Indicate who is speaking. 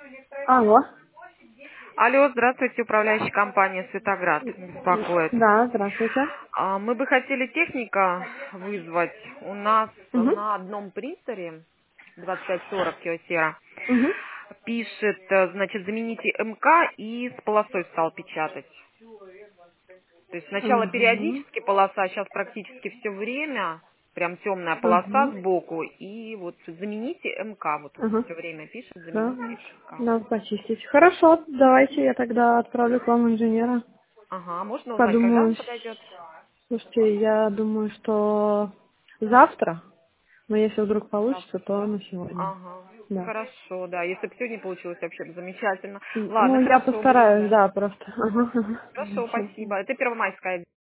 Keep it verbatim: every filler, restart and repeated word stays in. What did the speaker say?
Speaker 1: Алло.
Speaker 2: Алло, здравствуйте, управляющая компания «Светоград» беспокоит.
Speaker 1: Да, здравствуйте.
Speaker 2: А, Мы бы хотели техника вызвать. У нас
Speaker 1: Угу.
Speaker 2: на одном принтере двадцать пять сорок Киосера
Speaker 1: Угу.
Speaker 2: пишет, э, значит, замените МК и с полосой стал печатать. То есть сначала
Speaker 1: Угу.
Speaker 2: периодически полоса, сейчас практически все время, прям темная полоса
Speaker 1: Угу.
Speaker 2: сбоку, и вот замените МК, вот
Speaker 1: Угу.
Speaker 2: все время пишет,
Speaker 1: Все,
Speaker 2: замените МК.
Speaker 1: надо почистить. Хорошо, давайте я тогда отправлю к вам инженера.
Speaker 2: Ага, можно узнать, когда он
Speaker 1: Подумаю.
Speaker 2: подойдет?
Speaker 1: Слушайте, я думаю, что завтра, но если вдруг получится, то на сегодня.
Speaker 2: Ага,
Speaker 1: Да.
Speaker 2: хорошо, да. Если бы сегодня получилось, вообще бы замечательно.
Speaker 1: Ну,
Speaker 2: Ладно,
Speaker 1: я
Speaker 2: хорошо, будем
Speaker 1: постараюсь,
Speaker 2: ждать.
Speaker 1: да, просто. Ага.
Speaker 2: Хорошо,
Speaker 1: Всё.
Speaker 2: спасибо. Это Первомайская.